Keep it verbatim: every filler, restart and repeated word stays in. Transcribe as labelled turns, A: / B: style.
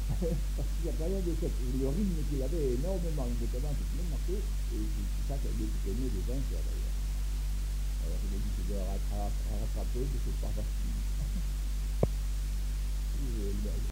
A: Parce qu'il y a quand même de cette, le rythme qu'il avait énormément, notamment, c'est même marqué, et c'est ça qui a donné des vainqueurs d'ailleurs. Alors je me dis que je dois rattraper, que c'est pas